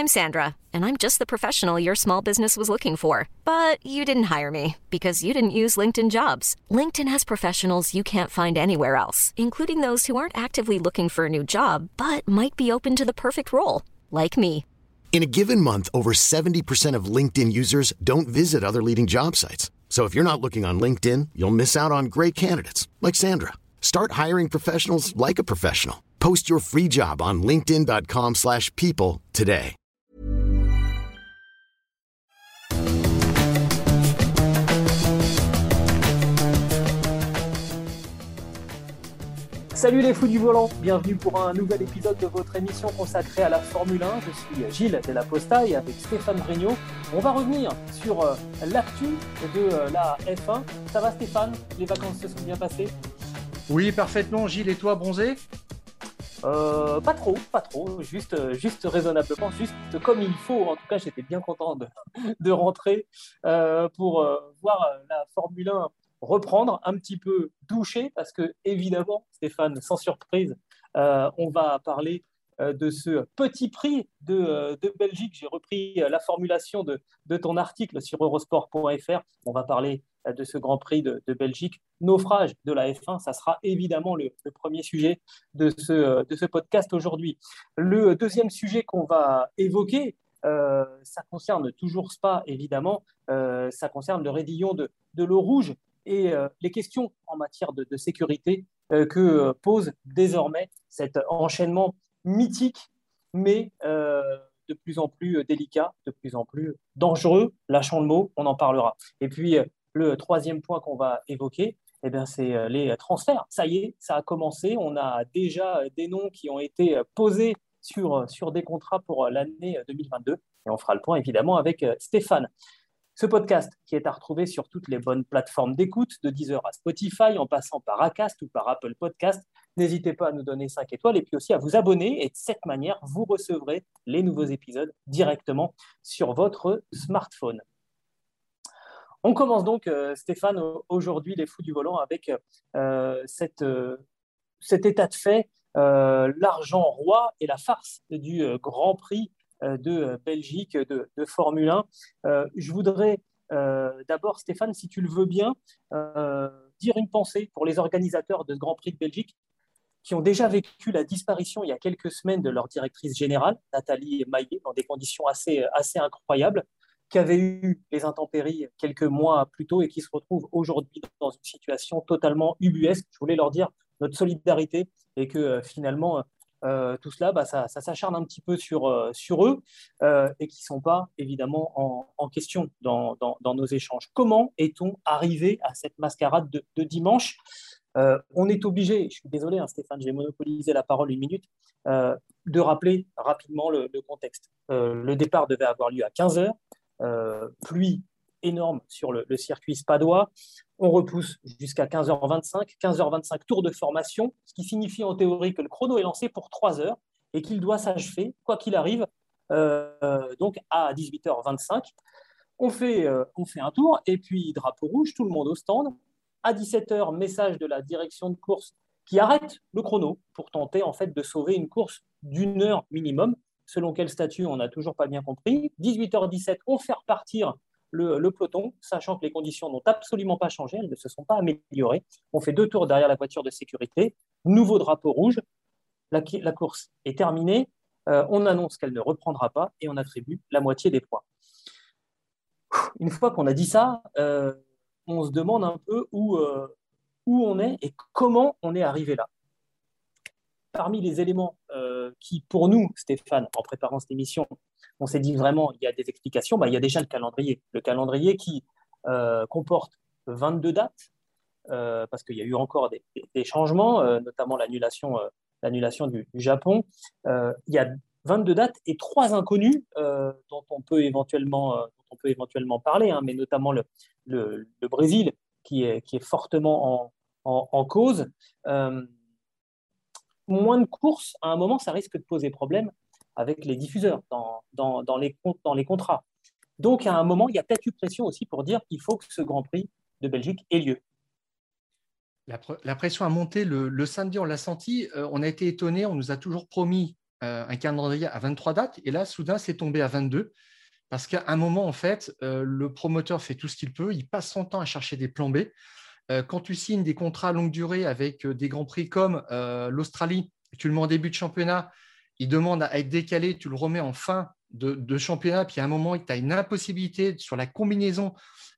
I'm Sandra, and I'm just the professional your small business was looking for. But you didn't hire me because you didn't use LinkedIn Jobs. LinkedIn has professionals you can't find anywhere else, including those who aren't actively looking for a new job, but might be open to the perfect role, like me. In a given month, over 70% of LinkedIn users don't visit other leading job sites. So if you're not looking on LinkedIn, you'll miss out on great candidates like Sandra. Start hiring professionals like a professional. Post your free job on linkedin.com/people today. Salut les fous du volant, bienvenue pour un nouvel épisode de votre émission consacrée à la Formule 1. Je suis Gilles Della Posta et avec Stéphane Vrignot, on va revenir sur l'actu de la F1. Ça va Stéphane? Les vacances se sont bien passées? Oui, parfaitement. Gilles, et toi, bronzé? Pas trop, juste raisonnablement, juste comme il faut. En tout cas, j'étais bien content de rentrer pour voir la Formule 1 reprendre un petit peu douché, parce que évidemment, Stéphane, sans surprise, on va parler de ce petit prix de Belgique. J'ai repris la formulation de ton article sur eurosport.fr. On va parler de ce Grand Prix de Belgique, naufrage de la F1. Ça sera évidemment le premier sujet de ce podcast aujourd'hui. Le deuxième sujet qu'on va évoquer, ça concerne toujours Spa, évidemment. Ça concerne le raidillon de l'eau rouge et les questions en matière de sécurité que pose désormais cet enchaînement mythique, mais de plus en plus délicat, de plus en plus dangereux. Lâchons le mot, on en parlera. Et puis, le troisième point qu'on va évoquer, eh bien, c'est les transferts. Ça y est, ça a commencé. On a déjà des noms qui ont été posés sur des contrats pour l'année 2022. Et on fera le point, évidemment, avec Stéphane. Ce podcast qui est à retrouver sur toutes les bonnes plateformes d'écoute, de Deezer à Spotify, en passant par Acast ou par Apple Podcast. N'hésitez pas à nous donner 5 étoiles et puis aussi à vous abonner. Et de cette manière, vous recevrez les nouveaux épisodes directement sur votre smartphone. On commence donc, Stéphane, aujourd'hui, les fous du volant, avec cet état de fait, l'argent roi et la farce du Grand Prix de Belgique, de Formule 1. Je voudrais d'abord, Stéphane, si tu le veux bien, dire une pensée pour les organisateurs de ce Grand Prix de Belgique qui ont déjà vécu la disparition il y a quelques semaines de leur directrice générale, Nathalie Maillet, dans des conditions assez incroyables, qui avait eu les intempéries quelques mois plus tôt et qui se retrouvent aujourd'hui dans une situation totalement ubuesque. Je voulais leur dire notre solidarité et que finalement, tout cela, ça s'acharne un petit peu sur eux et qui ne sont pas évidemment en question dans nos échanges. Comment est-on arrivé à cette mascarade de dimanche? On est obligé, je suis désolé Stéphane, j'ai monopolisé la parole une minute, de rappeler rapidement le contexte. Le départ devait avoir lieu à 15h, pluie énorme sur le circuit spadois. On repousse jusqu'à 15h25, 15h25 tour de formation, ce qui signifie en théorie que le chrono est lancé pour 3 heures et qu'il doit s'achever, quoi qu'il arrive, donc à 18h25. On fait un tour et puis drapeau rouge, tout le monde au stand. À 17h, message de la direction de course qui arrête le chrono pour tenter en fait de sauver une course d'1 heure minimum. Selon quel statut, on n'a toujours pas bien compris. 18h17, on fait repartir le peloton, sachant que les conditions n'ont absolument pas changé, elles ne se sont pas améliorées. On fait 2 tours derrière la voiture de sécurité, nouveau drapeau rouge, la course est terminée, on annonce qu'elle ne reprendra pas et on attribue la moitié des points. Une fois qu'on a dit ça, on se demande un peu où on est et comment on est arrivé là. Parmi les éléments qui, pour nous, Stéphane, en préparant cette émission, on s'est dit vraiment, il y a des explications, il y a déjà le calendrier. Le calendrier qui comporte 22 dates, parce qu'il y a eu encore des changements, notamment l'annulation du Japon. Il y a 22 dates et 3 inconnus dont on peut éventuellement parler, mais notamment le Brésil qui est fortement en cause. Moins de courses, à un moment, ça risque de poser problème avec les diffuseurs dans les contrats. Donc, à un moment, il y a peut-être eu pression aussi pour dire qu'il faut que ce Grand Prix de Belgique ait lieu. La pression a monté le samedi, on l'a senti. On a été étonnés, on nous a toujours promis un calendrier à 23 dates, et là, soudain, c'est tombé à 22. Parce qu'à un moment, en fait, le promoteur fait tout ce qu'il peut, il passe son temps à chercher des plans B. Quand tu signes des contrats à longue durée avec des grands prix comme l'Australie, tu le mets en début de championnat, il demande à être décalé, tu le remets en fin de championnat, puis à un moment, tu as une impossibilité sur la combinaison,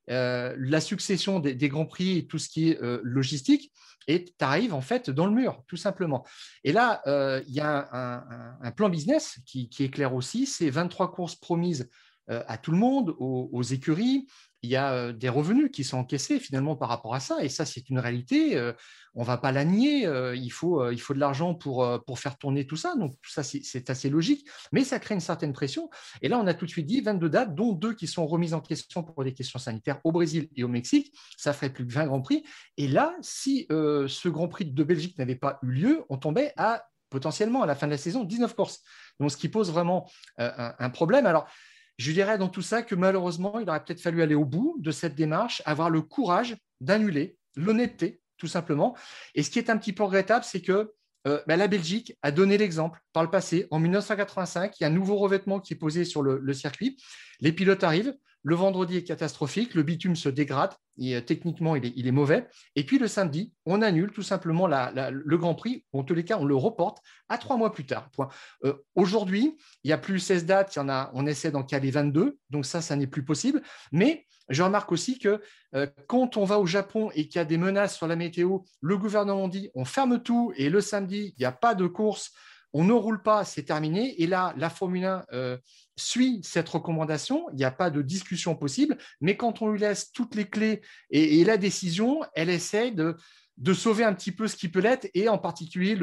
la succession des grands prix et tout ce qui est logistique, et tu arrives en fait dans le mur, tout simplement. Et là, il y a un plan business qui est clair aussi, c'est 23 courses promises à tout le monde, aux écuries. Il y a des revenus qui sont encaissés finalement par rapport à ça. Et ça, c'est une réalité. On ne va pas la nier. Il faut de l'argent pour faire tourner tout ça. Donc, tout ça, c'est assez logique. Mais ça crée une certaine pression. Et là, on a tout de suite dit 22 dates, dont 2 qui sont remises en question pour des questions sanitaires au Brésil et au Mexique. Ça ferait plus de 20 Grands Prix. Et là, si ce Grand Prix de Belgique n'avait pas eu lieu, on tombait à potentiellement à la fin de la saison 19 courses. Donc, ce qui pose vraiment un problème. Alors, je dirais dans tout ça que malheureusement, il aurait peut-être fallu aller au bout de cette démarche, avoir le courage d'annuler, l'honnêteté, tout simplement. Et ce qui est un petit peu regrettable, c'est que la Belgique a donné l'exemple par le passé. En 1985, il y a un nouveau revêtement qui est posé sur le circuit. Les pilotes arrivent. Le vendredi est catastrophique. Le bitume se dégrade. Et, techniquement, il est mauvais. Et puis, le samedi, on annule tout simplement le Grand Prix. En tous les cas, on le reporte à 3 mois plus tard. Aujourd'hui, il n'y a plus 16 dates. On essaie d'en caler 22. Donc, ça n'est plus possible. Mais je remarque aussi que quand on va au Japon et qu'il y a des menaces sur la météo, le gouvernement dit on ferme tout et le samedi, il n'y a pas de course, on ne roule pas, c'est terminé. Et là, la Formule 1 suit cette recommandation, il n'y a pas de discussion possible, mais quand on lui laisse toutes les clés et la décision, elle essaie de sauver un petit peu ce qui peut l'être, et en particulier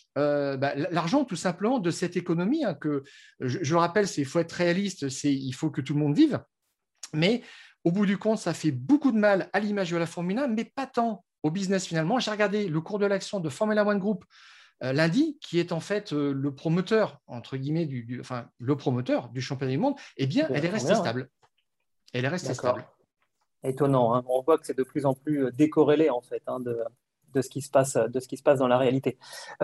l'argent tout simplement de cette économie, hein, que je le rappelle, il faut être réaliste, il faut que tout le monde vive, mais au bout du compte, ça fait beaucoup de mal à l'image de la Formule 1, mais pas tant au business finalement. J'ai regardé le cours de l'action de Formula One Group lundi, qui est en fait le promoteur, entre guillemets, le promoteur du championnat du monde. Eh bien, elle est restée stable. Elle est restée stable. Étonnant, hein. On voit que c'est de plus en plus décorrélé en fait, hein, de ce qui se passe, dans la réalité.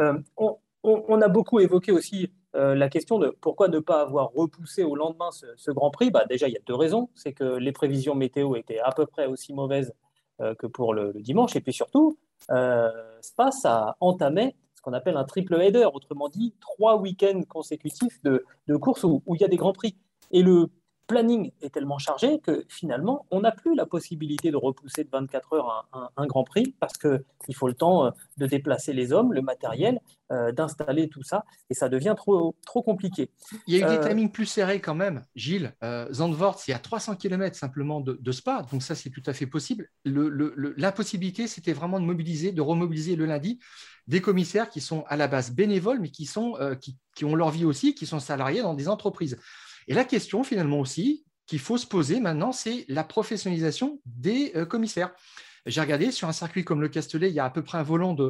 On a beaucoup évoqué aussi la question de pourquoi ne pas avoir repoussé au lendemain ce Grand Prix. Déjà, il y a 2 raisons. C'est que les prévisions météo étaient à peu près aussi mauvaises que pour le dimanche. Et puis surtout, Spa, ça entamait ce qu'on appelle un triple header, autrement dit 3 week-ends consécutifs de courses où il y a des Grands Prix. Et le planning est tellement chargé que finalement, on n'a plus la possibilité de repousser de 24 heures un Grand Prix, parce qu'il faut le temps de déplacer les hommes, le matériel, d'installer tout ça, et ça devient trop compliqué. Il y a eu des timings plus serrés quand même, Gilles. Zandvoort, c'est à 300 km simplement de Spa, donc ça, c'est tout à fait possible. L'impossibilité, c'était vraiment de remobiliser le lundi des commissaires qui sont à la base bénévoles, mais qui ont leur vie aussi, qui sont salariés dans des entreprises. Et la question, finalement aussi, qu'il faut se poser maintenant, c'est la professionnalisation des commissaires. J'ai regardé sur un circuit comme le Castellet, il y a à peu près un volant de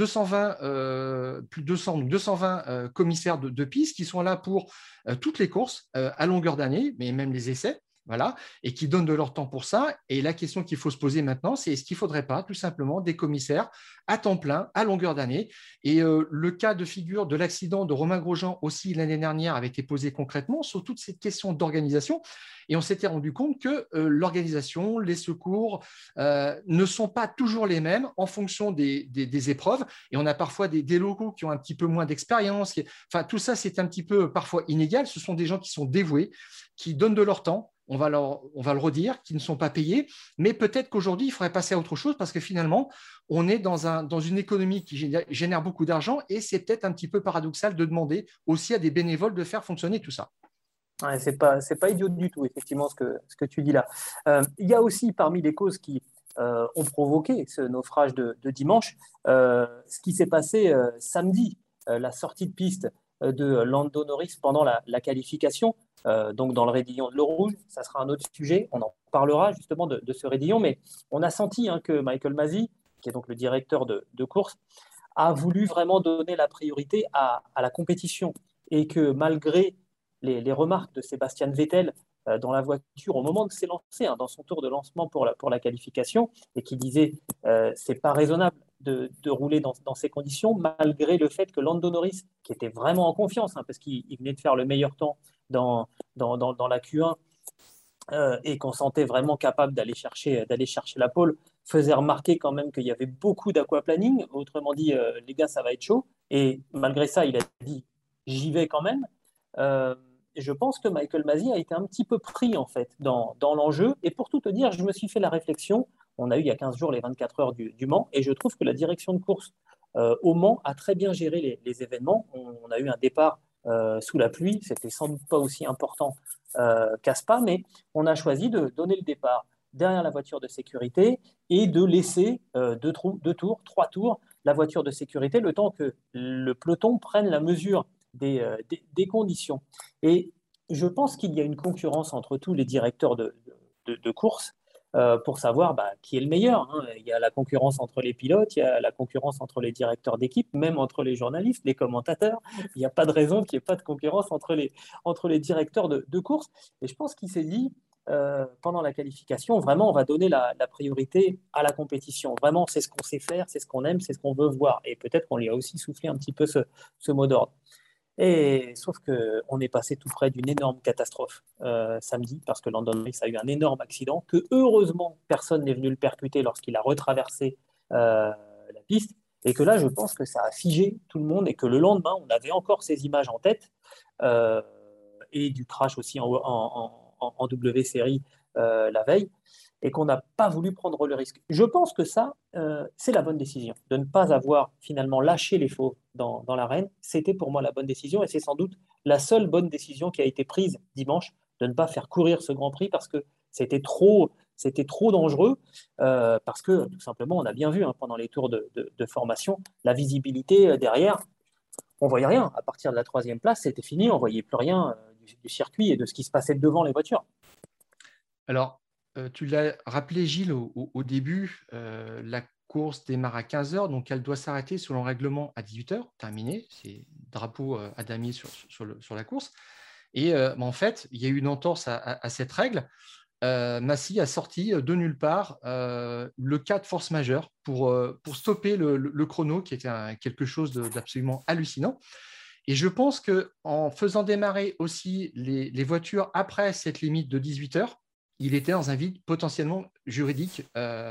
220 commissaires de piste qui sont là pour toutes les courses à longueur d'année, mais même les essais. Voilà, et qui donnent de leur temps pour ça. Et la question qu'il faut se poser maintenant, c'est est-ce qu'il ne faudrait pas tout simplement des commissaires à temps plein, à longueur d'année. Et le cas de figure de l'accident de Romain Grosjean aussi l'année dernière avait été posé concrètement sur toute cette question d'organisation. Et on s'était rendu compte que l'organisation, les secours ne sont pas toujours les mêmes en fonction des épreuves. Et on a parfois des locaux qui ont un petit peu moins d'expérience. Enfin, tout ça, c'est un petit peu parfois inégal. Ce sont des gens qui sont dévoués, qui donnent de leur temps. On va le redire, qui ne sont pas payés, mais peut-être qu'aujourd'hui, il faudrait passer à autre chose, parce que finalement, on est dans une économie qui génère beaucoup d'argent, et c'est peut-être un petit peu paradoxal de demander aussi à des bénévoles de faire fonctionner tout ça. Ouais, c'est pas idiot du tout, effectivement, ce que tu dis là. Il y a aussi parmi les causes qui ont provoqué ce naufrage de dimanche, ce qui s'est passé samedi, la sortie de piste de Lando Norris pendant la qualification, donc dans le raidillon de l'eau rouge. Ça sera un autre sujet, on en parlera justement de ce raidillon, mais on a senti que Michael Masi, qui est donc le directeur de course, a voulu vraiment donner la priorité à la compétition, et que malgré les remarques de Sébastien Vettel dans la voiture au moment de s'élancer, dans son tour de lancement pour la qualification, et qui disait c'est pas raisonnable de rouler dans ces conditions, malgré le fait que Lando Norris, qui était vraiment en confiance, parce qu'il venait de faire le meilleur temps dans la Q1, et qu'on sentait vraiment capable d'aller chercher la pole, faisait remarquer quand même qu'il y avait beaucoup d'aquaplaning. Autrement dit, les gars, ça va être chaud. Et malgré ça, il a dit, j'y vais quand même. Et je pense que Michael Masi a été un petit peu pris en fait dans l'enjeu. Et pour tout te dire, je me suis fait la réflexion. On a eu il y a 15 jours les 24 heures du Mans, et je trouve que la direction de course au Mans a très bien géré les événements. On a eu un départ sous la pluie, c'était sans doute pas aussi important qu'à Spa, mais on a choisi de donner le départ derrière la voiture de sécurité et de laisser 3 tours, la voiture de sécurité, le temps que le peloton prenne la mesure des conditions. Et je pense qu'il y a une concurrence entre tous les directeurs de course pour savoir qui est le meilleur. Il y a la concurrence entre les pilotes, il y a la concurrence entre les directeurs d'équipe, même entre les journalistes, les commentateurs. Il n'y a pas de raison qu'il n'y ait pas de concurrence entre les directeurs de course. Et je pense qu'il s'est dit, pendant la qualification, vraiment, on va donner la priorité à la compétition. Vraiment, c'est ce qu'on sait faire, c'est ce qu'on aime, c'est ce qu'on veut voir. Et peut-être qu'on lui a aussi soufflé un petit peu ce mot d'ordre. Et sauf qu'on est passé tout près d'une énorme catastrophe samedi, parce que Lando Norris a eu un énorme accident, que heureusement personne n'est venu le percuter lorsqu'il a retraversé la piste, et que là je pense que ça a figé tout le monde, et que le lendemain on avait encore ces images en tête, et du crash aussi en W série la veille, et qu'on n'a pas voulu prendre le risque. Je pense que ça, c'est la bonne décision. De ne pas avoir finalement lâché les fauves dans l'arène, c'était pour moi la bonne décision, et c'est sans doute la seule bonne décision qui a été prise dimanche, de ne pas faire courir ce Grand Prix, parce que c'était trop dangereux, parce que tout simplement, on a bien vu pendant les tours de formation, la visibilité derrière, on ne voyait rien. À partir de la 3e place, c'était fini, on ne voyait plus rien du circuit et de ce qui se passait devant les voitures. Alors, tu l'as rappelé, Gilles, au début, la course démarre à 15 h, donc elle doit s'arrêter selon le règlement à 18 h, terminé. C'est drapeau à damier sur la course. Et en fait, il y a eu une entorse à cette règle. Masi a sorti de nulle part le cas de force majeure pour stopper le chrono, qui était quelque chose d'absolument hallucinant. Et je pense qu'en faisant démarrer aussi les voitures après cette limite de 18 h, il était dans un vide potentiellement juridique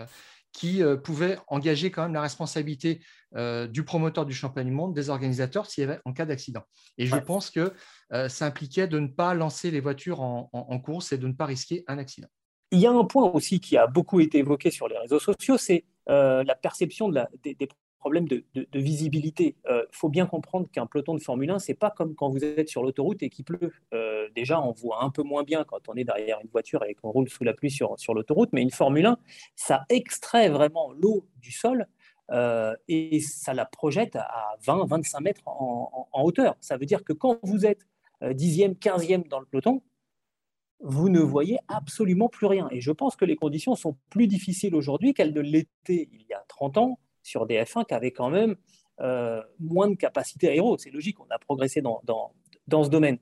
qui pouvait engager quand même la responsabilité du promoteur du championnat du monde, des organisateurs, s'il y avait en cas d'accident. Et je pense que ça impliquait de ne pas lancer les voitures en course et de ne pas risquer un accident. Il y a un point aussi qui a beaucoup été évoqué sur les réseaux sociaux, c'est la perception des problèmes de visibilité. Faut bien comprendre qu'un peloton de Formule 1, c'est pas comme quand vous êtes sur l'autoroute et qu'il pleut. Déjà, on voit un peu moins bien quand on est derrière une voiture et qu'on roule sous la pluie sur l'autoroute, mais une Formule 1, ça extrait vraiment l'eau du sol et ça la projette à 20-25 mètres en hauteur. Ça veut dire que quand vous êtes 10e, 15e dans le peloton, vous ne voyez absolument plus rien. Et je pense que les conditions sont plus difficiles aujourd'hui qu'elles ne l'étaient il y a 30 ans sur des F1 qui avaient quand même moins de capacité aéro. C'est logique, on a progressé dans ce domaine.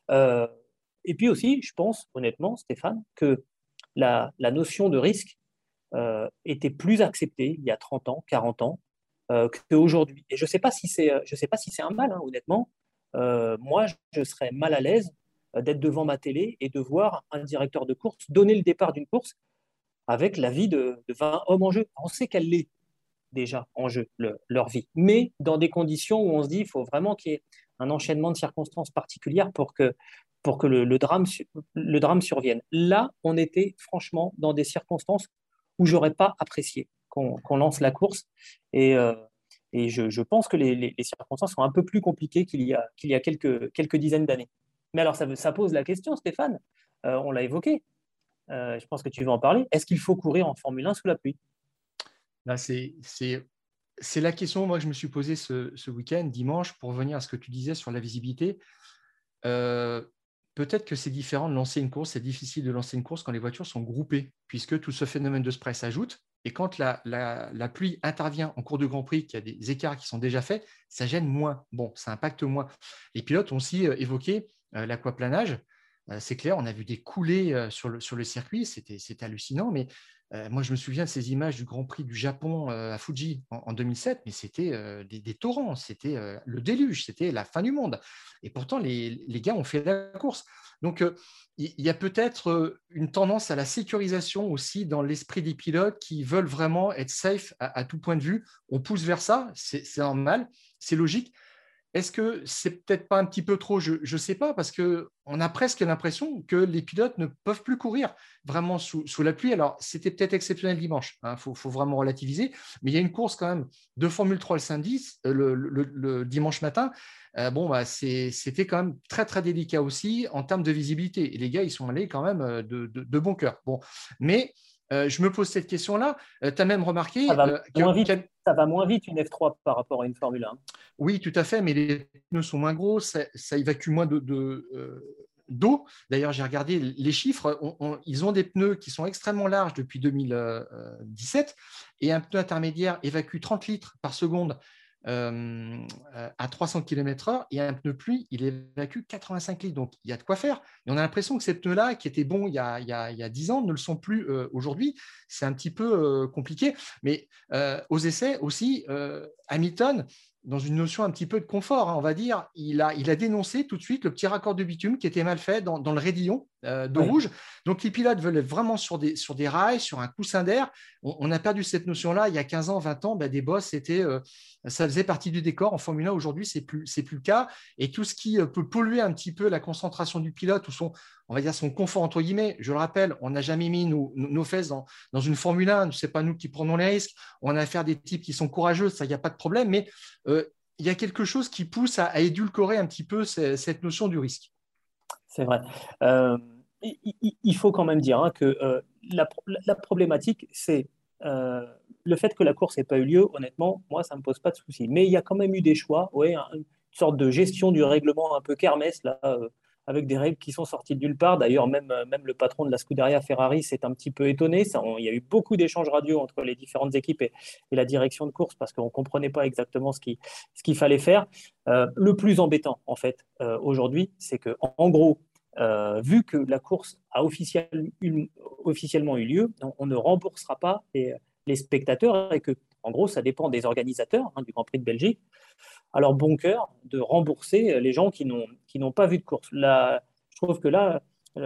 Et puis aussi, je pense honnêtement, Stéphane, que la notion de risque était plus acceptée il y a 30 ans, 40 ans qu'aujourd'hui. Et je ne sais pas si c'est un mal, honnêtement. Moi, je serais mal à l'aise d'être devant ma télé et de voir un directeur de course donner le départ d'une course avec la vie de 20 hommes en jeu. On sait qu'elle l'est déjà en jeu, leur vie, mais dans des conditions où on se dit qu'il faut vraiment qu'il y ait un enchaînement de circonstances particulières pour que le drame survienne. Là, on était franchement dans des circonstances où j'aurais pas apprécié qu'on lance la course, et je pense que les circonstances sont un peu plus compliquées qu'il y a quelques dizaines d'années. Mais alors, ça pose la question, Stéphane, on l'a évoqué, je pense que tu veux en parler. Est-ce qu'il faut courir en Formule 1 sous la pluie ? Là, c'est la question moi, que je me suis posée ce week-end, dimanche, pour revenir à ce que tu disais sur la visibilité. Peut-être que c'est différent de lancer une course. C'est difficile de lancer une course quand les voitures sont groupées, puisque tout ce phénomène de spray s'ajoute. Et quand la pluie intervient en cours de Grand Prix, qu'il y a des écarts qui sont déjà faits, ça gêne moins. Bon, ça impacte moins. Les pilotes ont aussi évoqué l'aquaplanage. C'est clair, on a vu des coulées sur le circuit, c'était hallucinant, mais Moi, je me souviens de ces images du Grand Prix du Japon à Fuji en 2007, mais c'était des torrents, c'était le déluge, c'était la fin du monde. Et pourtant, les gars ont fait la course. Donc, il y a peut-être une tendance à la sécurisation aussi dans l'esprit des pilotes qui veulent vraiment être safe à tout point de vue. On pousse vers ça, c'est normal, c'est logique. Est-ce que c'est peut-être pas un petit peu trop? Je ne sais pas, parce qu'on a presque l'impression que les pilotes ne peuvent plus courir vraiment sous la pluie. Alors, c'était peut-être exceptionnel dimanche, hein, faut vraiment relativiser, mais il y a une course quand même de Formule 3 le samedi, le dimanche matin. C'était quand même très, très délicat aussi en termes de visibilité. Et les gars, ils sont allés quand même de bon cœur. Bon, mais je me pose cette question-là. Tu as même remarqué ça va moins vite une F3 par rapport à une Formule 1. Oui, tout à fait, mais les pneus sont moins gros, ça évacue moins d'eau. D'ailleurs, j'ai regardé les chiffres. Ils ont des pneus qui sont extrêmement larges depuis 2017 et un pneu intermédiaire évacue 30 litres par seconde à 300 km/h et un pneu pluie, il évacue 85 litres. Donc, il y a de quoi faire. Et on a l'impression que ces pneus-là, qui étaient bons il y a 10 ans, ne le sont plus aujourd'hui. C'est un petit peu compliqué. Mais aux essais aussi, Hamilton, dans une notion un petit peu de confort, hein, on va dire, il a dénoncé tout de suite le petit raccord de bitume qui était mal fait dans le raidillon d'eau rouge. Donc, les pilotes veulent être vraiment sur des rails, sur un coussin d'air. On a perdu cette notion-là. Il y a 15 ans, 20 ans, des bosses, ça faisait partie du décor. En Formule 1, aujourd'hui, c'est plus le cas. Et tout ce qui peut polluer un petit peu la concentration du pilote ou son confort, entre guillemets. Je le rappelle, on n'a jamais mis nos fesses dans une Formule 1. Ce n'est pas nous qui prenons les risques. On a affaire à des types qui sont courageux, ça, il n'y a pas de problème. Mais il y a quelque chose qui pousse à édulcorer un petit peu cette notion du risque. C'est vrai. Il faut quand même dire que la problématique, c'est le fait que la course n'ait pas eu lieu. Honnêtement, moi, ça ne me pose pas de souci. Mais il y a quand même eu des choix, une sorte de gestion du règlement un peu kermesse, là, avec des règles qui sont sorties de nulle part. D'ailleurs, même le patron de la Scuderia Ferrari s'est un petit peu étonné. Il y a eu beaucoup d'échanges radio entre les différentes équipes et la direction de course parce qu'on ne comprenait pas exactement ce qu'il fallait faire. Le plus embêtant, en fait, aujourd'hui, c'est qu'en gros, vu que la course a officiellement eu lieu, on ne remboursera pas les spectateurs et que, en gros, ça dépend des organisateurs du Grand Prix de Belgique, à leur bon cœur de rembourser les gens qui n'ont pas vu de course. Là, je trouve que là,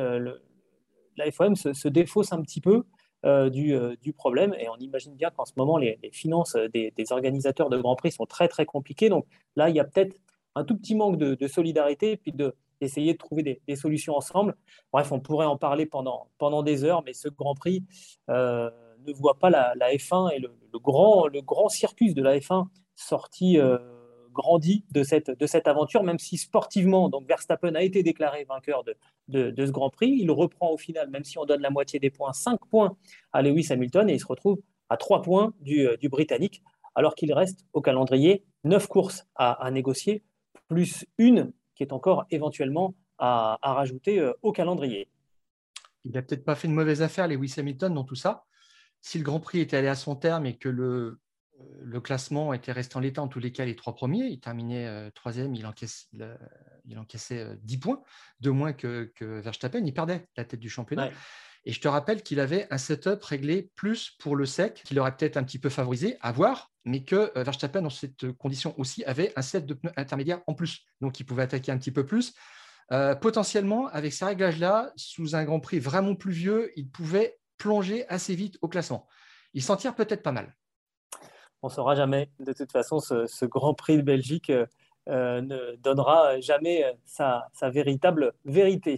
la FOM se défausse un petit peu du problème et on imagine bien qu'en ce moment, les finances des organisateurs de Grand Prix sont très, très compliquées. Donc là, il y a peut-être un tout petit manque de solidarité et puis d'essayer de trouver des solutions ensemble. Bref, on pourrait en parler pendant des heures, mais ce Grand Prix ne voit pas la F1 et le grand circus de la F1 sorti grandi de cette aventure, même si sportivement, donc Verstappen a été déclaré vainqueur de ce Grand Prix. Il reprend au final, même si on donne la moitié des points, 5 points à Lewis Hamilton et il se retrouve à 3 points du Britannique, alors qu'il reste au calendrier 9 courses à négocier, plus une qui est encore éventuellement à rajouter au calendrier. Il n'a peut-être pas fait une mauvaise affaire, Lewis Hamilton, dans tout ça. Si le Grand Prix était allé à son terme et que le classement était resté en l'état, en tous les cas, les 3 premiers, il terminait 3e, il encaissait 10 points, de moins que Verstappen, il perdait la tête du championnat. Ouais. Et je te rappelle qu'il avait un setup réglé plus pour le sec, qu'il aurait peut-être un petit peu favorisé, à voir, mais que Verstappen, dans cette condition aussi, avait un set de pneus intermédiaires en plus. Donc, il pouvait attaquer un petit peu plus. Potentiellement, avec ces réglages-là, sous un Grand Prix vraiment pluvieux, il pouvait plonger assez vite au classement. Il s'en tire peut-être pas mal. On ne saura jamais. De toute façon, ce Grand Prix de Belgique ne donnera jamais sa véritable vérité.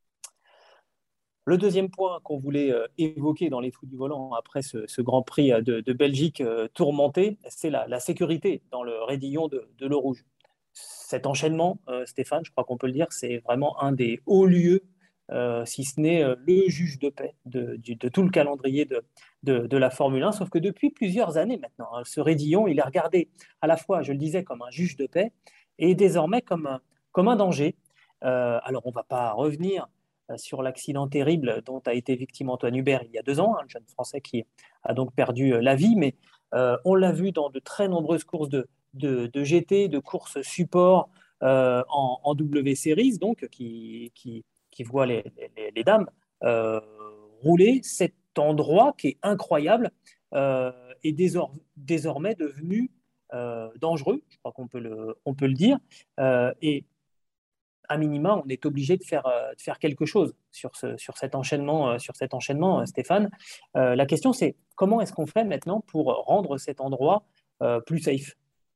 Le deuxième point qu'on voulait évoquer dans les fous du volant après ce Grand Prix de Belgique tourmenté, c'est la sécurité dans le raidillon de l'eau rouge. Cet enchaînement, Stéphane, je crois qu'on peut le dire, c'est vraiment un des hauts lieux, si ce n'est le juge de paix de tout le calendrier de la Formule 1, sauf que depuis plusieurs années maintenant, ce raidillon, il est regardé à la fois, je le disais, comme un juge de paix et désormais comme un danger. Alors, on ne va pas revenir sur l'accident terrible dont a été victime Antoine Hubert il y a 2 ans, un jeune Français qui a donc perdu la vie, mais on l'a vu dans de très nombreuses courses de GT, de courses support en W Series, donc qui voit les dames rouler. Cet endroit qui est incroyable est désormais devenu dangereux, je crois on peut le dire. Et à minima, on est obligé de faire quelque chose sur cet enchaînement, Stéphane. La question, c'est comment est-ce qu'on fait maintenant pour rendre cet endroit plus safe?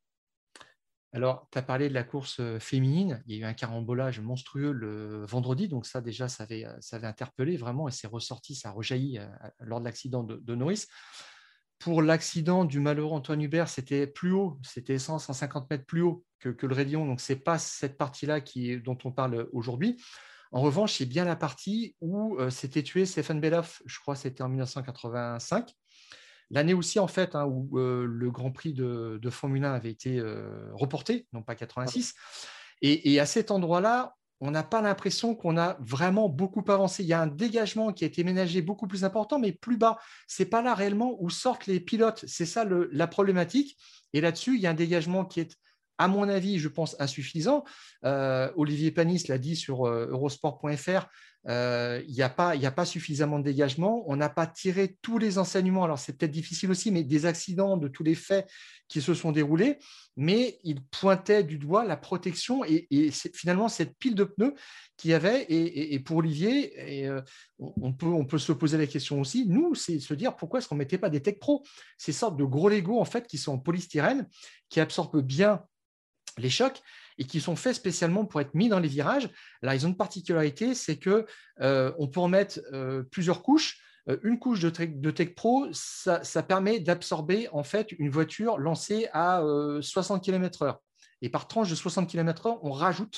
Alors, tu as parlé de la course féminine. Il y a eu un carambolage monstrueux le vendredi. Donc, ça, déjà, ça avait interpellé vraiment et c'est ressorti, ça a rejailli lors de l'accident de Norris. Pour l'accident du malheureux Antoine Hubert, c'était plus haut, c'était 150 mètres plus haut que le Raidillon. Donc, ce n'est pas cette partie-là dont on parle aujourd'hui. En revanche, c'est bien la partie où s'était tué Stéphane Bellof, je crois que c'était en 1985. L'année aussi, en fait, où le Grand Prix de Formule 1 avait été reporté, non pas 86. Et à cet endroit-là, on n'a pas l'impression qu'on a vraiment beaucoup avancé. Il y a un dégagement qui a été ménagé beaucoup plus important, mais plus bas. Ce n'est pas là réellement où sortent les pilotes. C'est ça la problématique. Et là-dessus, il y a un dégagement qui est, à mon avis, je pense, insuffisant. Olivier Panis l'a dit sur eurosport.fr. Il n'y a pas suffisamment de dégagement. On n'a pas tiré tous les enseignements. Alors, c'est peut-être difficile aussi, mais des accidents, de tous les faits qui se sont déroulés. Mais il pointait du doigt la protection et finalement cette pile de pneus qu'il y avait. Et pour Olivier, on peut se poser la question aussi. Nous, c'est se dire pourquoi est-ce qu'on ne mettait pas des Tech Pro, ces sortes de gros Lego en fait, qui sont en polystyrène, qui absorbent bien les chocs et qui sont faits spécialement pour être mis dans les virages. Là, ils ont une particularité, c'est qu'on peut en mettre plusieurs couches. Une couche de Tech Pro, ça permet d'absorber en fait une voiture lancée à 60 km/h. Et par tranche de 60 km/h, on rajoute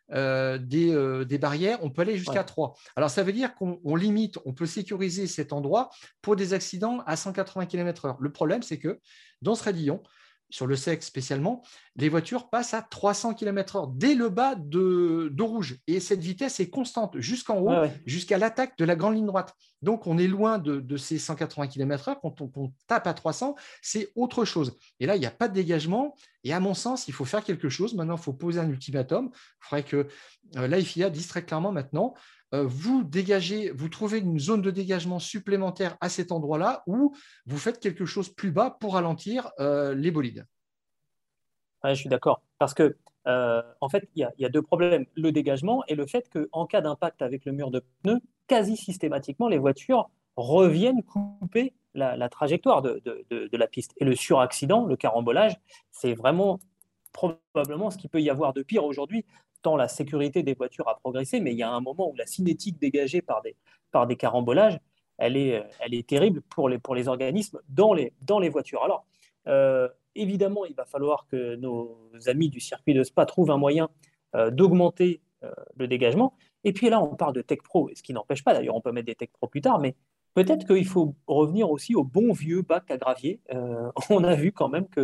des barrières, on peut aller jusqu'à 3. Alors, ça veut dire qu'on limite, on peut sécuriser cet endroit pour des accidents à 180 km/h. Le problème, c'est que dans ce Raidillon, sur le sec spécialement, les voitures passent à 300 km/h dès le bas de rouge. Et cette vitesse est constante jusqu'en haut, jusqu'à l'attaque de la grande ligne droite. Donc, on est loin de ces 180 km/h. Quand on tape à 300, c'est autre chose. Et là, il n'y a pas de dégagement. Et à mon sens, il faut faire quelque chose. Maintenant, il faut poser un ultimatum. Il faudrait que la FIA dise très clairement maintenant, vous trouvez une zone de dégagement supplémentaire à cet endroit-là où vous faites quelque chose plus bas pour ralentir les bolides. Ouais, je suis d'accord. Parce que, en fait, il y a deux problèmes. Le dégagement et le fait qu'en cas d'impact avec le mur de pneus, quasi systématiquement, les voitures reviennent couper la trajectoire de la piste. Et le suraccident, le carambolage, c'est vraiment probablement ce qu'il peut y avoir de pire aujourd'hui, tant la sécurité des voitures a progressé, mais il y a un moment où la cinétique dégagée par des carambolages, elle est terrible pour les organismes dans les voitures. Alors, évidemment, il va falloir que nos amis du circuit de Spa trouvent un moyen d'augmenter le dégagement. Et puis là, on parle de Tech Pro, ce qui n'empêche pas, d'ailleurs, on peut mettre des Tech Pro plus tard, mais peut-être qu'il faut revenir aussi au bon vieux bac à gravier. On a vu quand même que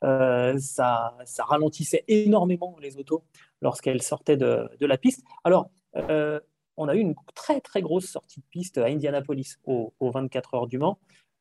ça ralentissait énormément les autos lorsqu'elles sortaient de la piste. Alors, on a eu une très, très grosse sortie de piste à Indianapolis, aux 24 heures du Mans.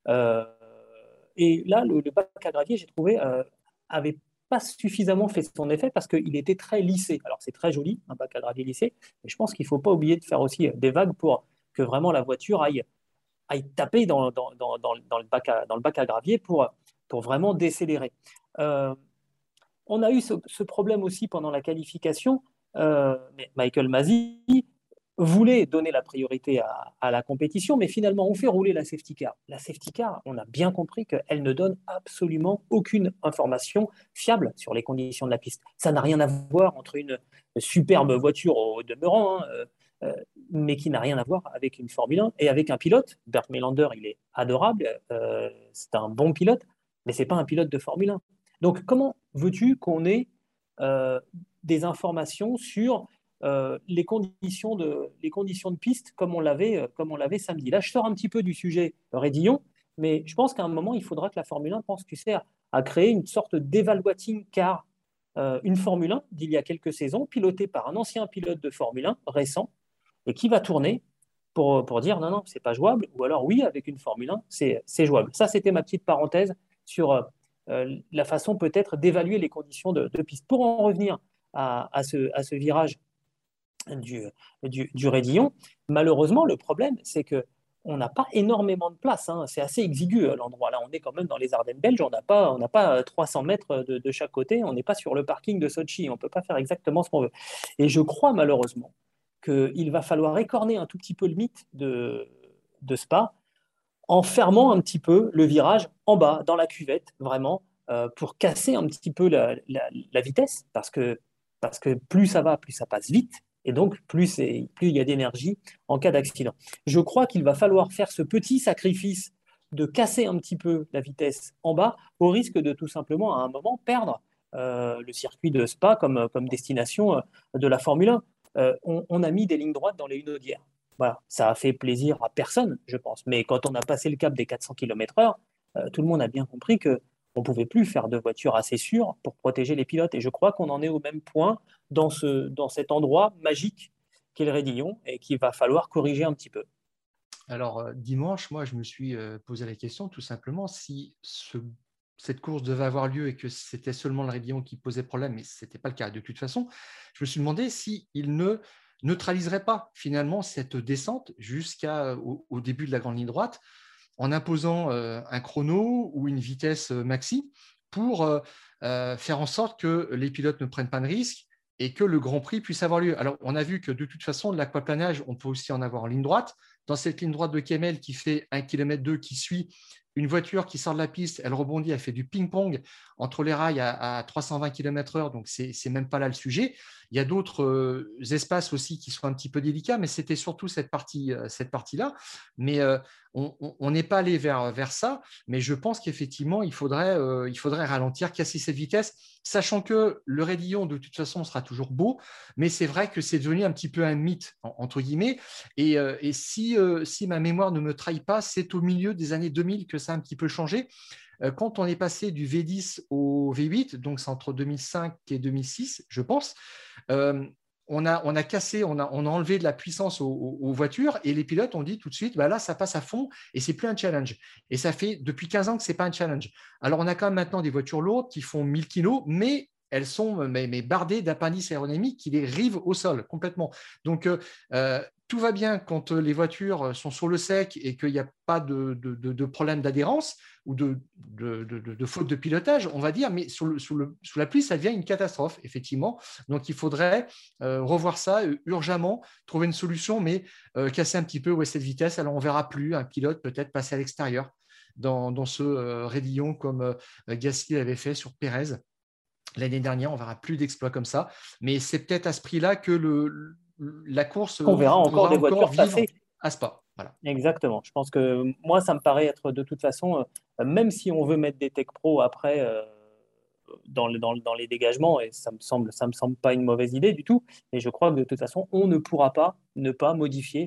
Et là, le bac à gravier, j'ai trouvé, avait pas suffisamment fait son effet parce qu'il était très lissé. Alors, c'est très joli, un bac à gravier lissé, mais je pense qu'il ne faut pas oublier de faire aussi des vagues pour que vraiment la voiture aille taper dans le bac à gravier pour vraiment décélérer. On a eu ce problème aussi pendant la qualification. Mais Michael Masi voulait donner la priorité à la compétition, mais finalement, on fait rouler la safety car. La safety car, on a bien compris qu'elle ne donne absolument aucune information fiable sur les conditions de la piste. Ça n'a rien à voir entre une superbe voiture au demeurant, mais qui n'a rien à voir avec une Formule 1 et avec un pilote. Bert Melander, il est adorable, c'est un bon pilote, mais ce n'est pas un pilote de Formule 1. Donc, comment veux-tu qu'on ait des informations sur les conditions de piste comme on l'avait samedi? Là, je sors un petit peu du sujet Raidillon, mais je pense qu'à un moment, il faudra que la Formule 1 pense, tu sais, à créer une sorte d'évaluating car, une Formule 1 d'il y a quelques saisons, pilotée par un ancien pilote de Formule 1 récent, et qui va tourner pour dire non, c'est pas jouable, ou alors oui, avec une Formule 1, c'est jouable. Ça, c'était ma petite parenthèse sur la façon peut-être d'évaluer les conditions de piste. Pour en revenir à ce virage du Raidillon, malheureusement, le problème, c'est que on n'a pas énormément de place, hein. C'est assez exigu l'endroit. Là, on est quand même dans les Ardennes belges. On n'a pas 300 mètres de chaque côté. On n'est pas sur le parking de Sochi. On ne peut pas faire exactement ce qu'on veut. Et je crois malheureusement qu'il va falloir écorner un tout petit peu le mythe de Spa en fermant un petit peu le virage en bas, dans la cuvette, vraiment, pour casser un petit peu la vitesse, parce que plus ça va, plus ça passe vite, et donc plus il y a d'énergie en cas d'accident. Je crois qu'il va falloir faire ce petit sacrifice de casser un petit peu la vitesse en bas, au risque de tout simplement, à un moment, perdre le circuit de Spa comme destination de la Formule 1. On a mis des lignes droites dans les Hunaudières. Voilà, ça a fait plaisir à personne, je pense. Mais quand on a passé le cap des 400 km/h, tout le monde a bien compris qu'on ne pouvait plus faire de voiture assez sûre pour protéger les pilotes. Et je crois qu'on en est au même point dans cet endroit magique qu'est le Raidillon et qu'il va falloir corriger un petit peu. Alors, dimanche, moi, je me suis posé la question tout simplement si cette course devait avoir lieu et que c'était seulement le Raidillon qui posait problème, mais ce n'était pas le cas. De toute façon, je me suis demandé s'il ne neutraliserait pas finalement cette descente jusqu'au début de la grande ligne droite en imposant un chrono ou une vitesse maxi pour faire en sorte que les pilotes ne prennent pas de risques et que le Grand Prix puisse avoir lieu. Alors, on a vu que de toute façon, de l'aquaplanage, on peut aussi en avoir en ligne droite. Dans cette ligne droite de Kemmel qui fait 1,2 km qui suit une voiture qui sort de la piste, elle rebondit, elle fait du ping-pong entre les rails à 320 km/h, donc c'est même pas là le sujet. Il y a d'autres espaces aussi qui sont un petit peu délicats, mais c'était surtout cette partie-là. Mais on n'est pas allé vers ça, mais je pense qu'effectivement, il faudrait ralentir, casser cette vitesse, sachant que le Raidillon, de toute façon, sera toujours beau, mais c'est vrai que c'est devenu un petit peu un mythe, entre guillemets, et si ma mémoire ne me trahit pas, c'est au milieu des années 2000 que ça a un petit peu changé. Quand on est passé du V10 au V8, donc c'est entre 2005 et 2006, je pense, on a cassé, on a enlevé de la puissance aux voitures et les pilotes ont dit tout de suite, bah là, ça passe à fond et c'est plus un challenge. Et ça fait depuis 15 ans que c'est pas un challenge. Alors, on a quand même maintenant des voitures lourdes qui font 1000 kilos, mais elles sont bardées d'appendices aérodynamiques qui les rivent au sol complètement. Donc, tout va bien quand les voitures sont sur le sec et qu'il n'y a pas de problème d'adhérence ou de faute de pilotage, on va dire, mais sous la pluie, ça devient une catastrophe, effectivement. Donc, il faudrait revoir ça urgemment, trouver une solution, mais casser un petit peu cette vitesse. Alors, on ne verra plus un pilote peut-être passer à l'extérieur dans ce Raidillon comme Gasly avait fait sur Pérez. L'année dernière, on ne verra plus d'exploits comme ça. Mais c'est peut-être à ce prix-là que la course on verra encore des voitures passer à Spa. Voilà. Exactement. Je pense que moi, ça me paraît être de toute façon, même si on veut mettre des Tech Pro après dans les dégagements, et ça me semble pas une mauvaise idée du tout, mais je crois que de toute façon, on ne pourra pas ne pas modifier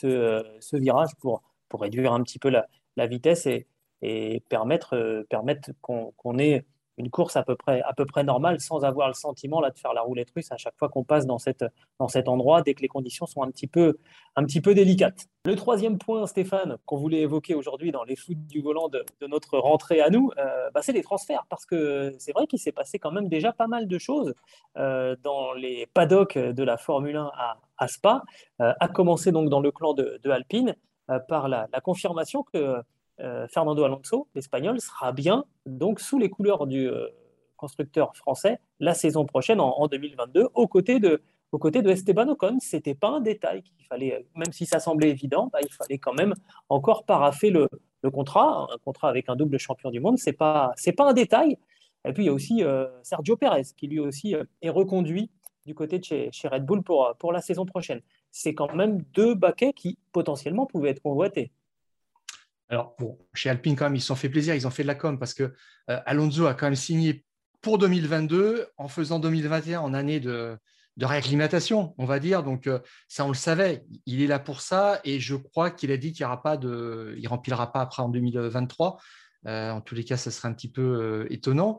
ce virage pour réduire un petit peu la vitesse et permettre qu'on ait une course à peu près normale sans avoir le sentiment là, de faire la roulette russe à chaque fois qu'on passe dans cet endroit dès que les conditions sont un petit peu délicates. Le troisième point, Stéphane, qu'on voulait évoquer aujourd'hui dans les foot du volant de notre rentrée à nous, c'est les transferts, parce que c'est vrai qu'il s'est passé quand même déjà pas mal de choses dans les paddocks de la Formule 1 à Spa, à commencer donc dans le clan de Alpine, par la confirmation que Fernando Alonso, l'Espagnol, sera bien donc sous les couleurs du constructeur français la saison prochaine en 2022 aux côtés de Esteban Ocon. C'était pas un détail qu'il fallait, même si ça semblait évident, il fallait quand même encore paraffer le contrat, un contrat avec un double champion du monde. C'est pas un détail. Et puis il y a aussi Sergio Pérez qui lui aussi est reconduit du côté de chez Red Bull pour la saison prochaine. C'est quand même deux baquets qui potentiellement pouvaient être convoités. Alors, bon, chez Alpine, quand même, ils se sont fait plaisir, ils ont fait de la com parce que Alonso a quand même signé pour 2022 en faisant 2021 en année de réacclimatation, on va dire. Donc, ça, on le savait. Il est là pour ça et je crois qu'il a dit qu'il ne remplira pas après en 2023. En tous les cas, ça serait un petit peu étonnant.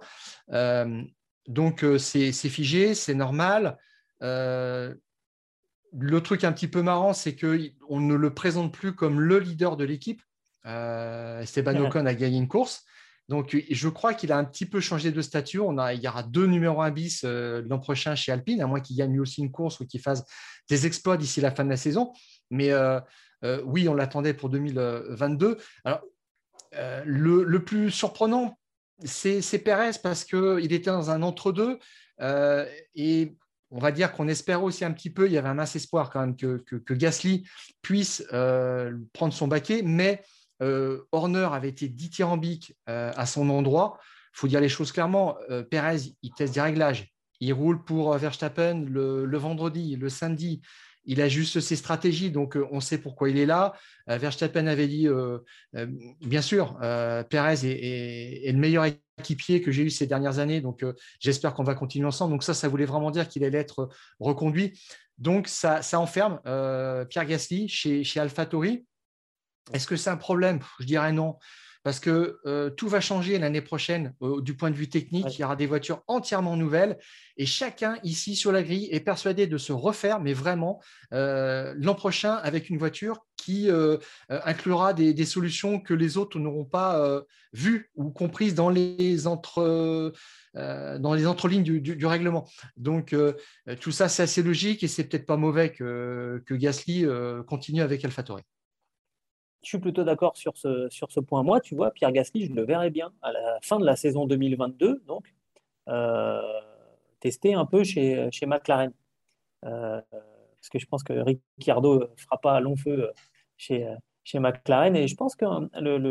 Donc, c'est figé, c'est normal. Le truc un petit peu marrant, c'est qu'on ne le présente plus comme le leader de l'équipe. Esteban Ocon a gagné une course. Donc, je crois qu'il a un petit peu changé de statut. Il y aura 2 numéros 1 bis l'an prochain chez Alpine, à moins qu'il gagne lui aussi une course ou qu'il fasse des exploits d'ici la fin de la saison. Mais Oui, on l'attendait pour 2022. Alors, le plus surprenant, c'est Pérez parce qu'il était dans un entre-deux et on va dire qu'on espère aussi un petit peu, il y avait un mince espoir quand même que Gasly puisse prendre son baquet, mais Horner avait été dithyrambique à son endroit. Il faut dire les choses clairement, Pérez, il teste des réglages. Il roule pour Verstappen le vendredi, le samedi. Il ajuste ses stratégies, donc on sait pourquoi il est là. Verstappen avait dit, bien sûr, Pérez est le meilleur équipier que j'ai eu ces dernières années, donc j'espère qu'on va continuer ensemble. Donc ça voulait vraiment dire qu'il allait être reconduit. Donc ça enferme Pierre Gasly chez AlphaTauri. Est-ce que c'est un problème? Je dirais non, parce que tout va changer l'année prochaine du point de vue technique. Ouais. Il y aura des voitures entièrement nouvelles et chacun ici sur la grille est persuadé de se refaire, mais vraiment l'an prochain avec une voiture qui inclura des solutions que les autres n'auront pas vues ou comprises dans les entrelignes du règlement. Donc tout ça, c'est assez logique et c'est peut-être pas mauvais que Gasly continue avec AlphaTauri. Je suis plutôt d'accord sur ce point. Moi, tu vois, Pierre Gasly, je le verrais bien à la fin de la saison 2022, donc, euh, tester un peu chez McLaren. Parce que je pense que Ricciardo ne fera pas long feu chez McLaren. Et je pense qu'un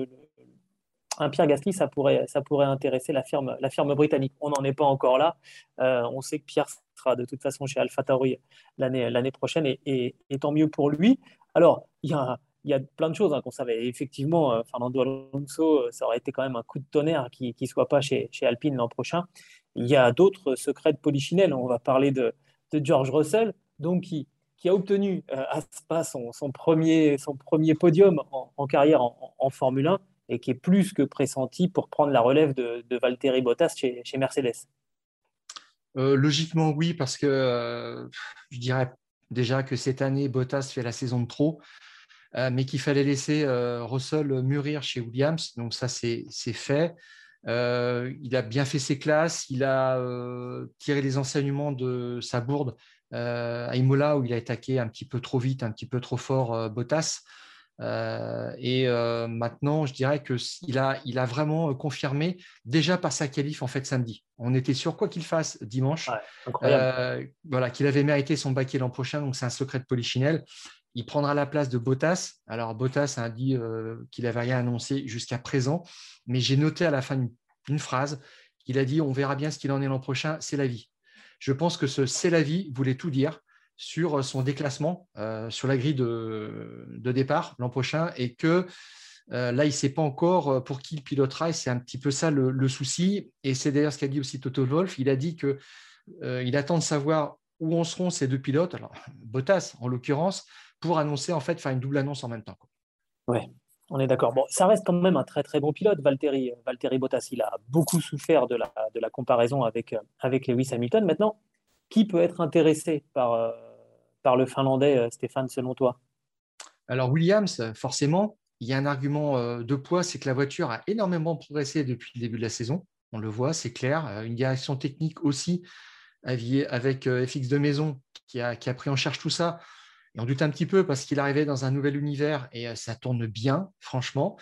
Pierre Gasly, ça pourrait intéresser la firme britannique. On n'en est pas encore là. On sait que Pierre sera de toute façon chez AlphaTauri l'année prochaine et tant mieux pour lui. Alors, il y a plein de choses qu'on savait. Effectivement, Fernando Alonso, ça aurait été quand même un coup de tonnerre qu'il ne soit pas chez Alpine l'an prochain. Il y a d'autres secrets de Polichinelle. On va parler de George Russell, donc qui a obtenu à Spa son premier podium en carrière en Formule 1 et qui est plus que pressenti pour prendre la relève de Valtteri Bottas chez Mercedes. Logiquement, oui, parce que je dirais déjà que cette année, Bottas fait la saison de trop, mais qu'il fallait laisser Russell mûrir chez Williams. Donc ça, c'est fait. Il a bien fait ses classes. Il a tiré les enseignements de sa bourde à Imola, où il a attaqué un petit peu trop vite, un petit peu trop fort Bottas. Et maintenant, je dirais qu'il a vraiment confirmé déjà par sa qualif en fait samedi. On était sûr, quoi qu'il fasse dimanche, Ouais, incroyable. voilà, qu'il avait mérité son baquet l'an prochain. Donc c'est un secret de Polichinelle. Il prendra la place de Bottas. Alors Bottas a dit qu'il n'avait rien annoncé jusqu'à présent, mais j'ai noté à la fin une phrase. Il a dit: on verra bien ce qu'il en est l'an prochain, c'est la vie. Je pense que ce c'est la vie voulait tout dire sur son déclassement sur la grille de départ l'an prochain et que là, il ne sait pas encore pour qui il pilotera et c'est un petit peu ça le souci. Et c'est d'ailleurs ce qu'a dit aussi Toto Wolff. Il a dit qu'il attend de savoir où en seront ces deux pilotes, alors Bottas en l'occurrence, pour annoncer, en fait, faire une double annonce en même temps. Ouais, on est d'accord. Bon, ça reste quand même un très très bon pilote, Valtteri Bottas. Il a beaucoup souffert de la comparaison avec Lewis Hamilton. Maintenant, qui peut être intéressé par le Finlandais, Stéphane, selon toi? Alors Williams, forcément, il y a un argument de poids, c'est que la voiture a énormément progressé depuis le début de la saison. On le voit, c'est clair. Une direction technique aussi avec FX de Maison qui a pris en charge tout ça. Et on doute un petit peu parce qu'il arrivait dans un nouvel univers et ça tourne bien, franchement.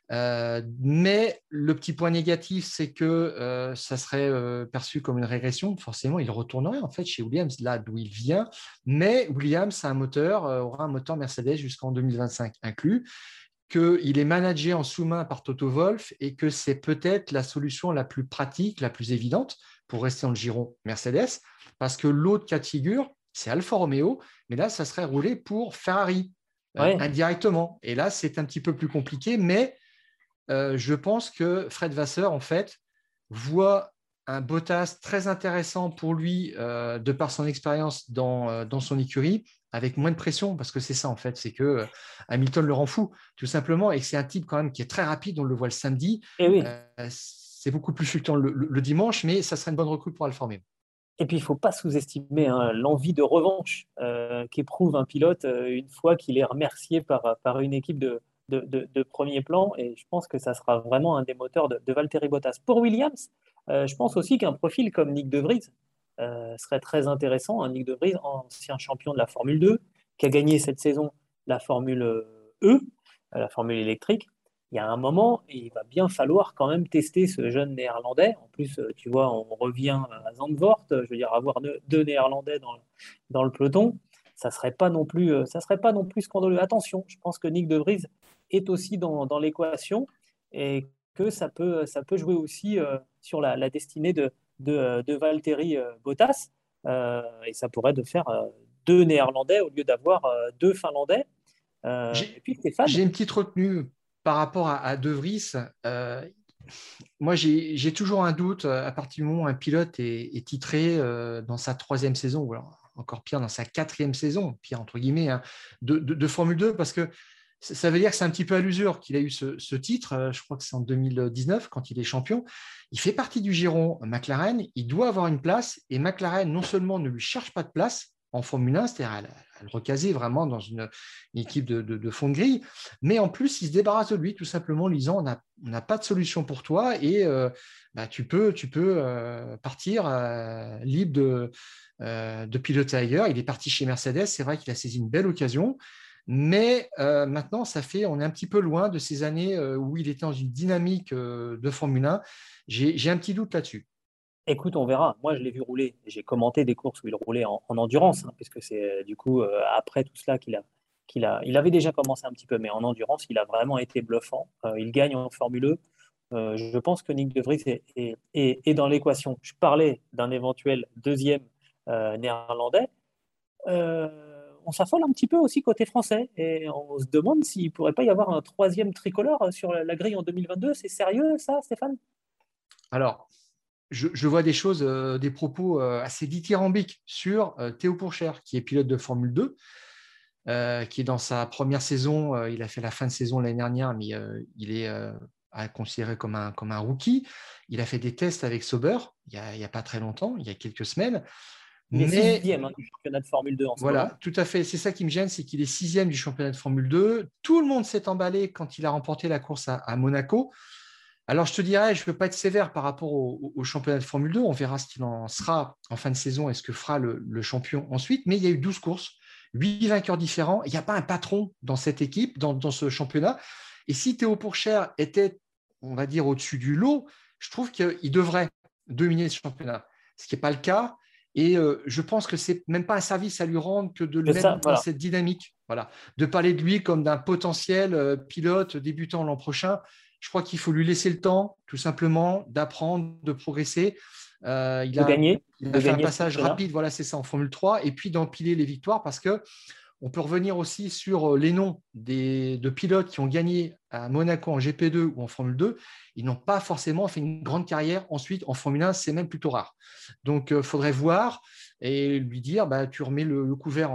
Mais le petit point négatif, c'est que ça serait perçu comme une régression. Forcément, il retournerait en fait chez Williams, là d'où il vient. Mais Williams aura un moteur Mercedes jusqu'en 2025 inclus, qu'il est managé en sous-main par Toto Wolff et que c'est peut-être la solution la plus pratique, la plus évidente pour rester dans le giron Mercedes, parce que l'autre cas de figure, c'est Alfa Romeo, mais là, ça serait roulé pour Ferrari Ouais, indirectement. Et là, c'est un petit peu plus compliqué, mais je pense que Fred Vasseur, en fait, voit un Bottas très intéressant pour lui de par son expérience dans son écurie, avec moins de pression, parce que c'est ça, en fait, c'est que Hamilton le rend fou, tout simplement, et que c'est un type quand même qui est très rapide, on le voit le samedi. et oui. C'est beaucoup plus fluctuant le dimanche, mais ça serait une bonne recrue pour Alfa Romeo. Et puis, il ne faut pas sous-estimer l'envie de revanche qu'éprouve un pilote une fois qu'il est remercié par une équipe de premier plan. Et je pense que ça sera vraiment un des moteurs de Valtteri Bottas. Pour Williams, je pense aussi qu'un profil comme Nick De Vries serait très intéressant. Un Nick De Vries, ancien champion de la Formule 2, qui a gagné cette saison la Formule E, la formule électrique, il y a un moment, il va bien falloir quand même tester ce jeune néerlandais. En plus, tu vois, on revient à Zandvoort. Je veux dire, avoir deux néerlandais dans le peloton, ça serait pas non plus scandaleux. Attention, je pense que Nick De Vries est aussi dans l'équation et que ça peut jouer aussi sur la destinée de Valtteri Bottas. Et ça pourrait de faire deux Néerlandais au lieu d'avoir deux Finlandais. Et J'ai puis Stéphane, j'ai une petite retenue par rapport à De Vries. Euh, Moi, j'ai toujours un doute à partir du moment où un pilote est titré dans sa troisième saison, ou alors encore pire, dans sa quatrième saison, pire entre guillemets, hein, de Formule 2, parce que ça veut dire que c'est un petit peu à l'usure qu'il a eu ce titre. Je crois que c'est en 2019, quand il est champion. Il fait partie du giron McLaren, il doit avoir une place, et McLaren, non seulement ne lui cherche pas de place en Formule 1, c'est-à-dire à le recaser vraiment dans une équipe de fond de grille, mais en plus, il se débarrasse de lui, tout simplement, en lui disant on n'a pas de solution pour toi et tu peux partir libre de piloter ailleurs. Il est parti chez Mercedes, c'est vrai qu'il a saisi une belle occasion, mais maintenant, on est un petit peu loin de ces années où il était dans une dynamique de Formule 1. J'ai un petit doute là-dessus. écoute, on verra. Moi, je l'ai vu rouler. J'ai commenté des courses où il roulait en endurance, hein, puisque c'est du coup après tout cela il avait déjà commencé un petit peu, mais en endurance, il a vraiment été bluffant. Il gagne en Formule 1. Je pense que Nick De Vries est dans l'équation. Je parlais d'un éventuel deuxième néerlandais. On s'affole un petit peu aussi côté français et on se demande s'il ne pourrait pas y avoir un troisième tricolore sur la grille en 2022. C'est sérieux ça, Stéphane? Alors, je vois des choses, des propos assez dithyrambiques sur Théo Pourchaire, qui est pilote de Formule 2, qui est dans sa première saison. Il a fait la fin de saison l'année dernière, mais il est considéré comme un rookie. Il a fait des tests avec Sauber il y a pas très longtemps, il y a quelques semaines. Il est Mais sixième du championnat de Formule 2 en ce voilà, moment. tout à fait. C'est ça qui me gêne, c'est qu'il est sixième du championnat de Formule 2. Tout le monde s'est emballé quand il a remporté la course à Monaco. Alors, je te dirais, je ne veux pas être sévère par rapport au championnat de Formule 2. On verra ce qu'il en sera en fin de saison et ce que fera le champion ensuite. Mais il y a eu 12 courses, 8 vainqueurs différents. Il n'y a pas un patron dans cette équipe, dans ce championnat. Et si Théo Pourchaire était, on va dire, au-dessus du lot, je trouve qu'il devrait dominer ce championnat, ce qui n'est pas le cas. Et je pense que ce n'est même pas un service à lui rendre que de le mettre dans cette dynamique. Voilà. De parler de lui comme d'un potentiel pilote débutant l'an prochain. Je crois qu'il faut lui laisser le temps, tout simplement, d'apprendre, de progresser. Il a fait un passage rapide, voilà, c'est ça, en Formule 3, et puis d'empiler les victoires, parce que on peut revenir aussi sur les noms de pilotes qui ont gagné à Monaco en GP2 ou en Formule 2. Ils n'ont pas forcément fait une grande carrière ensuite en Formule 1, c'est même plutôt rare. Donc, il faudrait voir et lui dire, tu remets le couvert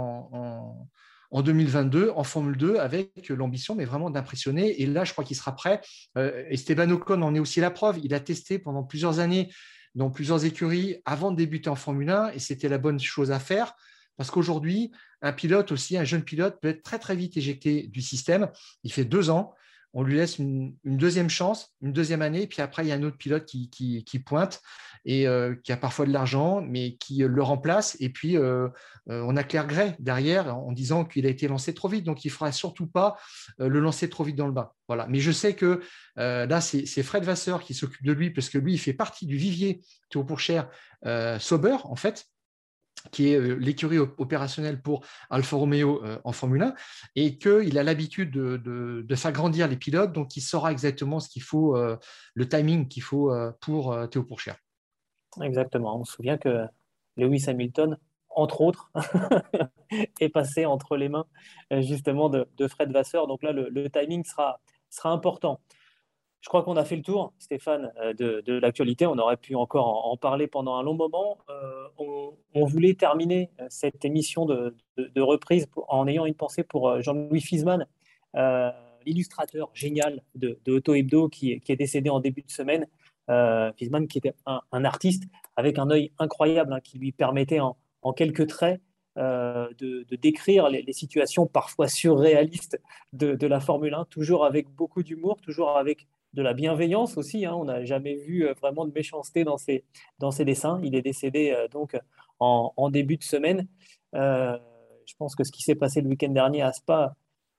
en 2022 en Formule 2 avec l'ambition, mais vraiment d'impressionner. Et là, je crois qu'il sera prêt. Esteban Ocon en est aussi la preuve. Il a testé pendant plusieurs années dans plusieurs écuries avant de débuter en Formule 1 et c'était la bonne chose à faire. Parce qu'aujourd'hui, un pilote aussi, un jeune pilote, peut être très, très vite éjecté du système. Il fait 2 ans. On lui laisse une deuxième chance, une deuxième année. Puis après, il y a un autre pilote qui pointe et qui a parfois de l'argent, mais qui le remplace. Et puis, on a Claire Gray derrière en disant qu'il a été lancé trop vite. Donc, il ne faudra surtout pas le lancer trop vite dans le bain. Voilà. Mais je sais que là, c'est Fred Vasseur qui s'occupe de lui, parce que lui, il fait partie du vivier Théo Pourchaire Sauber, en fait, qui est l'écurie opérationnelle pour Alfa Romeo en Formule 1, et qu'il a l'habitude de faire grandir les pilotes, donc il saura exactement ce qu'il faut, le timing qu'il faut pour Théo Pourchaire. Exactement. On se souvient que Lewis Hamilton, entre autres, est passé entre les mains justement de Fred Vasseur. Donc là, le timing sera important. Je crois qu'on a fait le tour, Stéphane, de l'actualité. On aurait pu encore en parler pendant un long moment. On voulait terminer cette émission de reprise en ayant une pensée pour Jean-Louis Fiesmann, l'illustrateur génial de Auto Hebdo qui est décédé en début de semaine. Fiesmann qui était un artiste avec un œil incroyable, hein, qui lui permettait en quelques traits de décrire les situations parfois surréalistes de la Formule 1, toujours avec beaucoup d'humour, toujours avec de la bienveillance aussi, hein. On n'a jamais vu vraiment de méchanceté dans ses dessins. Il est décédé donc en début de semaine. Je pense que ce qui s'est passé le week-end dernier à Spa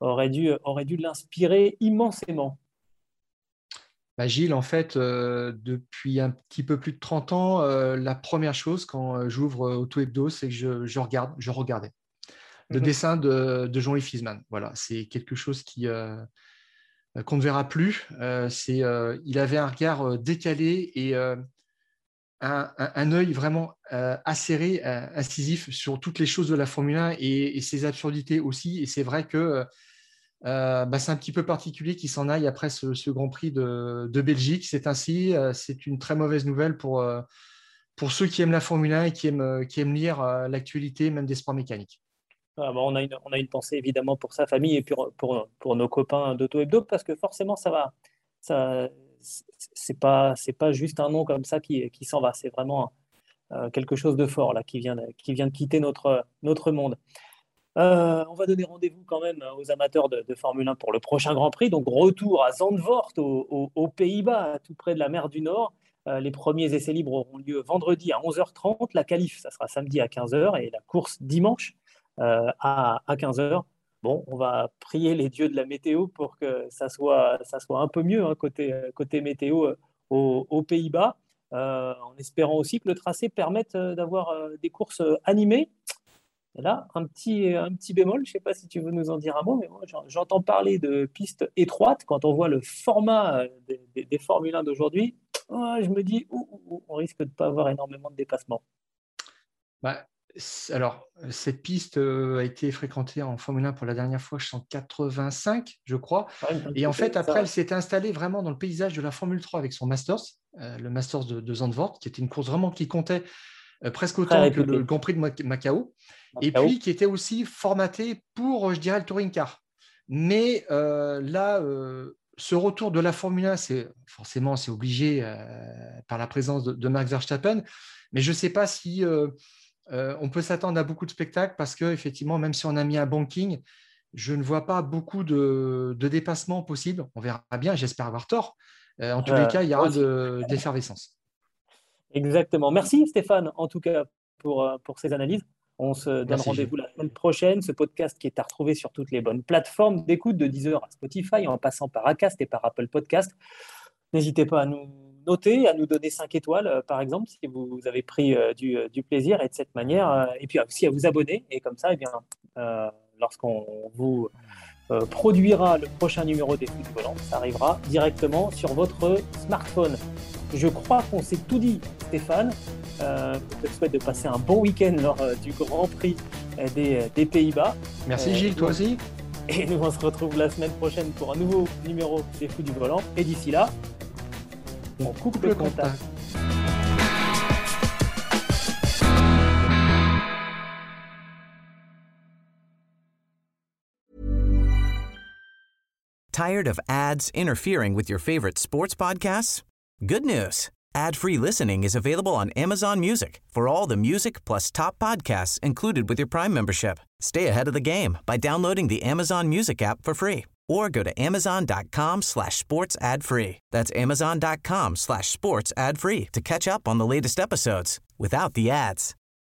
aurait dû l'inspirer immensément. Gilles, en fait, depuis un petit peu plus de 30 ans, la première chose quand j'ouvre Auto-Hebdo, c'est que je regardais le dessin de Jean-Yves Fiesmann. Voilà, c'est quelque chose qu'on ne verra plus. Il avait un regard décalé et un œil vraiment acéré, incisif sur toutes les choses de la Formule 1 et ses absurdités aussi. Et c'est vrai que c'est un petit peu particulier qu'il s'en aille après ce Grand Prix de Belgique. C'est ainsi, c'est une très mauvaise nouvelle pour ceux qui aiment la Formule 1 et qui aiment lire l'actualité, même des sports mécaniques. On a une pensée évidemment pour sa famille et pour nos copains d'Auto-Hebdo, parce que forcément c'est pas juste un nom comme ça qui s'en va. C'est vraiment quelque chose de fort là qui vient de quitter notre monde. On va donner rendez-vous quand même aux amateurs de Formule 1 pour le prochain Grand Prix. Donc retour à Zandvoort aux Pays-Bas, tout près de la mer du Nord. Les premiers essais libres auront lieu vendredi à 11h30. La qualif, ça sera samedi à 15h et la course dimanche à 15h. Bon, on va prier les dieux de la météo pour que ça soit un peu mieux côté météo aux Pays-Bas, en espérant aussi que le tracé permette d'avoir des courses animées. Et là, un petit bémol, je ne sais pas si tu veux nous en dire un mot, mais moi, j'entends parler de pistes étroites. Quand on voit le format des Formule 1 d'aujourd'hui, je me dis, on risque de ne pas avoir énormément de dépassements. Alors, cette piste a été fréquentée en Formule 1 pour la dernière fois, en 85, je crois. Et en fait, après, elle s'est installée vraiment dans le paysage de la Formule 3 avec son Masters, le Masters de Zandvoort, qui était une course vraiment qui comptait presque autant que le Grand Prix de Macao, et puis qui était aussi formaté pour, je dirais, le touring car. Mais ce retour de la Formule 1, c'est obligé par la présence de Max Verstappen, mais je ne sais pas si on peut s'attendre à beaucoup de spectacles parce qu'effectivement, même si on a mis un banking, je ne vois pas beaucoup de dépassements possibles. On verra bien, j'espère avoir tort. En tous les cas, il y aura de l'effervescence. Exactement. Merci Stéphane, en tout cas, pour ces analyses. On se donne rendez-vous la semaine prochaine. Ce podcast qui est à retrouver sur toutes les bonnes plateformes d'écoute, de Deezer à Spotify, en passant par Acast et par Apple Podcast. N'hésitez pas à nous noter, à nous donner 5 étoiles, par exemple, si vous avez pris du plaisir, et de cette manière, et puis aussi à vous abonner. Et comme ça, lorsqu'on vous produira le prochain numéro des Fous du Volant, ça arrivera directement sur votre smartphone. Je crois qu'on s'est tout dit, Stéphane. Je te souhaite de passer un bon week-end lors du Grand Prix des Pays-Bas. Merci Gilles, toi aussi. Et nous, on se retrouve la semaine prochaine pour un nouveau numéro des Fous du Volant. Et d'ici là, on coupe le contact. Tired of ads interfering with your favorite sports podcasts? Good news. Ad-free listening is available on Amazon Music for all the music plus top podcasts included with your Prime membership. Stay ahead of the game by downloading the Amazon Music app for free or go to amazon.com/sports ad free. That's amazon.com/sports ad free to catch up on the latest episodes without the ads.